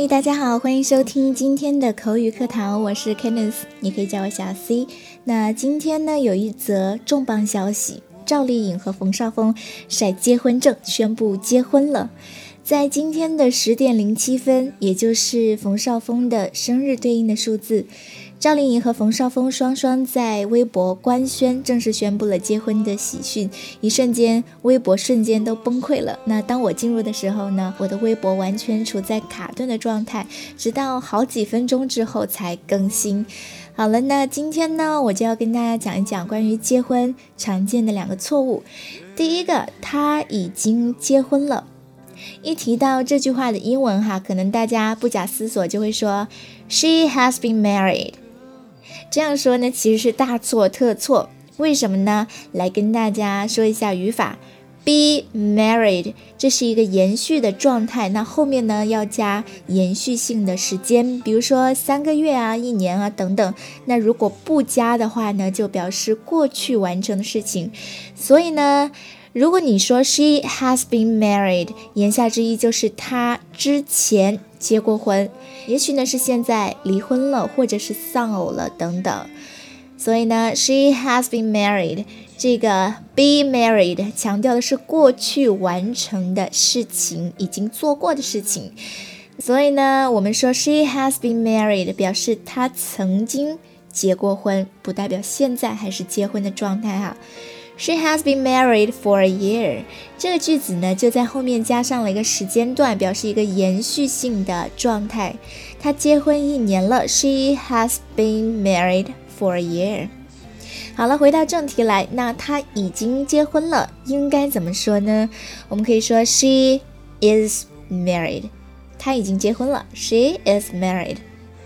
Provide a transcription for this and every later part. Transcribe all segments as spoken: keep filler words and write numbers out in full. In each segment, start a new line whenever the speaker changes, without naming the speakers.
嗨，大家好，欢迎收听今天的口语课堂，我是 Kenneth， 你可以叫我小 C。 那今天呢，有一则重磅消息，赵丽颖和冯绍峰晒结婚证，宣布结婚了。在今天的十点零七分，也就是冯绍峰的生日对应的数字，赵丽颖和冯绍峰双双在微博官宣，正式宣布了结婚的喜讯。一瞬间，微博瞬间都崩溃了。那当我进入的时候呢，我的微博完全处在卡顿的状态，直到好几分钟之后才更新。好了，那今天呢，我就要跟大家讲一讲关于结婚常见的两个错误。第一个，他已经结婚了。一提到这句话的英文哈，可能大家不假思索就会说 She has been married。 这样说呢，其实是大错特错。为什么呢？来跟大家说一下语法。 Be married 这是一个延续的状态，那后面呢要加延续性的时间，比如说三个月啊、一年啊等等。那如果不加的话呢，就表示过去完成的事情。所以呢，如果你说 She has been married， 言下之意就是她之前结过婚，也许呢是现在离婚了，或者是丧偶了等等。所以呢 She has been married， 这个 be married 强调的是过去完成的事情，已经做过的事情。所以呢，我们说 She has been married 表示她曾经结过婚，不代表现在还是结婚的状态哈。She has been married for a year， 这个句子呢就在后面加上了一个时间段，表示一个延续性的状态。她结婚一年了， She has been married for a year。 好了，回到正题来，那她已经结婚了，应该怎么说呢？我们可以说 She is married， 她已经结婚了， She is married。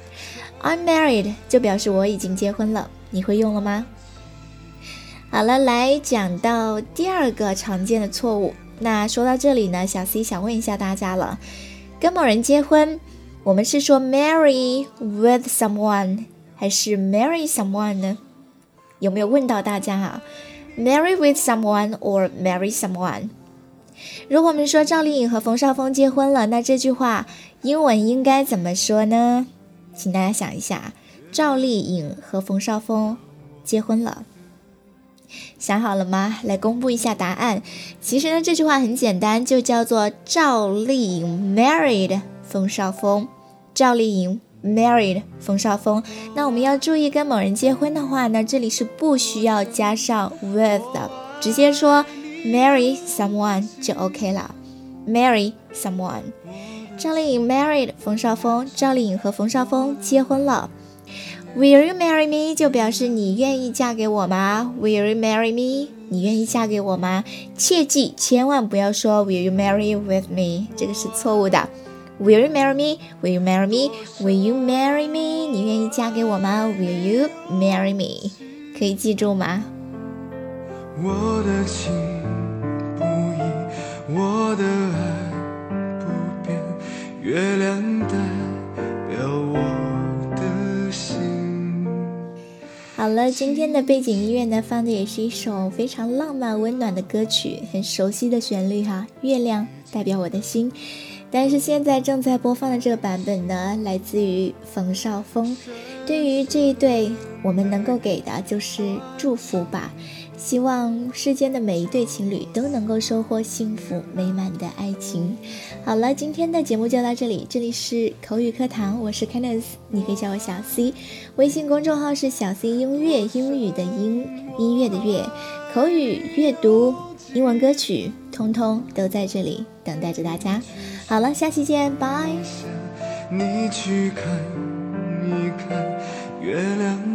I'm married 就表示我已经结婚了，你会用了吗？好了，来讲到第二个常见的错误。那说到这里呢，小 C 想问一下大家了，跟某人结婚，我们是说 marry with someone 还是 marry someone 呢？有没有问到大家啊？ marry with someone or marry someone。 如果我们说赵丽颖和冯绍峰结婚了，那这句话英文应该怎么说呢？请大家想一下，赵丽颖和冯绍峰结婚了，想好了吗？来公布一下答案。其实呢，这句话很简单，就叫做赵丽颖 married 冯绍峰。赵丽颖 married 冯绍峰。那我们要注意，跟某人结婚的话呢，这里是不需要加上 with 的，直接说 marry someone 就 OK 了。marry someone。 赵丽颖 married 冯绍峰，赵丽颖和冯绍峰结婚了。Will you marry me 就表示你愿意嫁给我吗？ Will you marry me 你愿意嫁给我吗？切记千万不要说 Will you marry with me， 这个是错误的。 Will you marry me Will you marry me Will you marry me 你愿意嫁给我吗？ Will you marry me 可以记住吗？
我的情不移，我的爱不变，月亮代表我。
好了，今天的背景音乐呢，放的也是一首非常浪漫温暖的歌曲，很熟悉的旋律哈，月亮代表我的心。但是现在正在播放的这个版本呢，来自于冯绍峰。对于这一对，我们能够给的就是祝福吧，希望世间的每一对情侣都能够收获幸福美满的爱情。好了，今天的节目就到这里，这里是口语课堂，我是 Kenneth， 你可以叫我小 C， 微信公众号是小 C 音乐，英语的音，音乐的乐，口语阅读英文歌曲通通都在这里等待着大家。好了，下期见，拜。
你去看一看月亮